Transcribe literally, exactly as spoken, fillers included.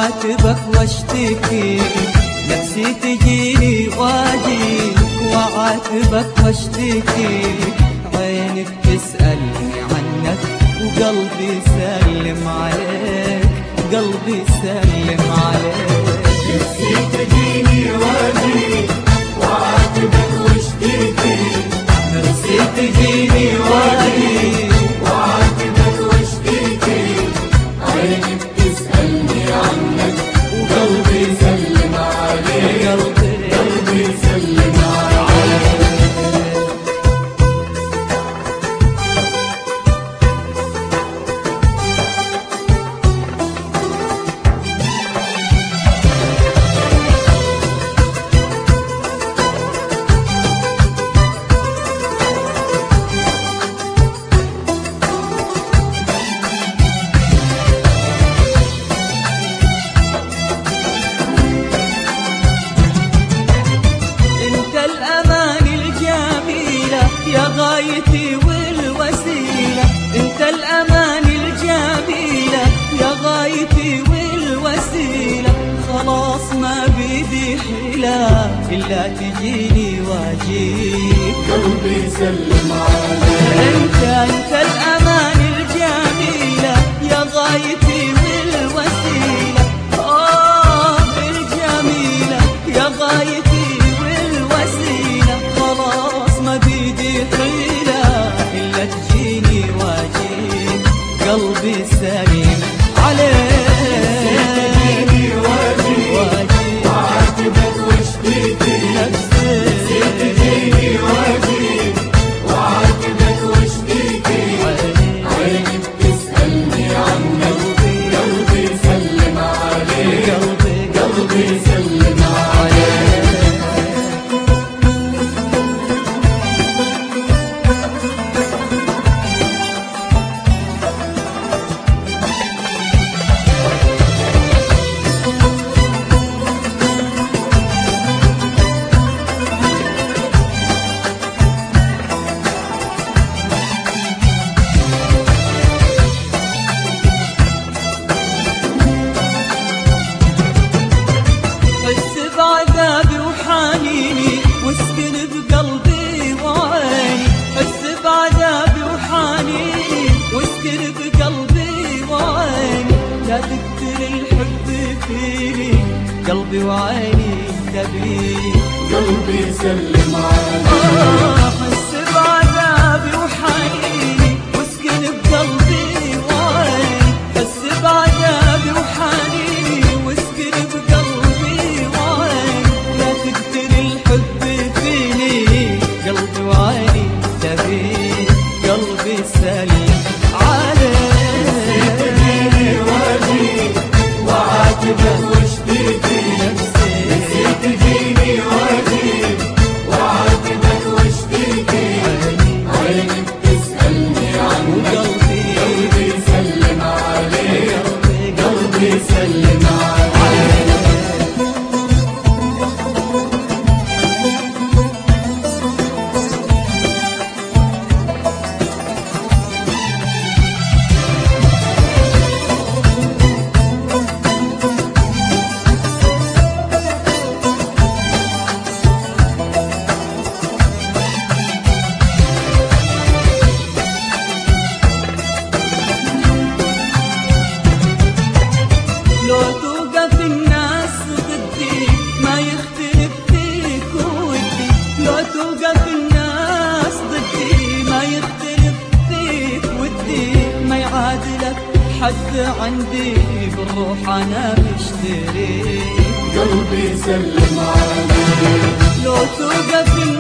وعاتبك واشتكي، نفسي تجيني واجي وعاتبك واشتكي، عينك تسألني عنك وقلبي يسلم عليك، قلبي يسلم عليك. نفسي تجيني واجي وعاتبك واشتكي، نفسي تجيني واجي وعاتبك واشتكي، عينك تسألني عنك وقلبي يسلم عليك، قلبي قلبي يسلم عليك. يا غايتي والوسيلة، انت الأمان الجميلة يا غايتي والوسيلة، خلاص ما بيدي حيلة إلا تجيني واجيك، قلبي يسلم عليك. انت انت الأمان الجميلة يا غايتي والوسيلة، آه الجميلة يا غايتي والوسيلة، خلاص ما بيدي حيلة إلا تجيني واجيك، قلبي سليم عليك. تجيني واجي وعاتبك واشتكي، نفسي تجيني واجي وعاتبك واشتكي، عينك تسألني عنك قلبي يسلم عليك، قلبي قلبي يسلم عليك. بعذابي وحنيني واسكن بقلبي وعيني، حس بعذابي وحنيني واسكن بقلبي وعيني، لا تقتل الحب فيني قلبي وعيني تبيني، قلبي يسلم عليك. آه حس بعذابي وحنيني واسكن بقلبي وعيني، حس بعذابي وحنيني واسكن بقلبي وعيني، لا تقتل الحب فيني قلبي وعيني تبيني، قلبي سليم عليك. تجيني واجي وعاتبك واشتكي، نفسي تجيني واجي وعاتبك واشتكي، عينك تسألني عنك قلبي يسلم عليك، قلبي يسلم عليك. لو توقف الناس ضدي ما يختلف فيك ودي، لو توقف الناس ضدي ما يختلف فيك ودي، ما يعادلك حد عندي بالروح أنا مشتريك، قلبي يسلم عليك. لو توقف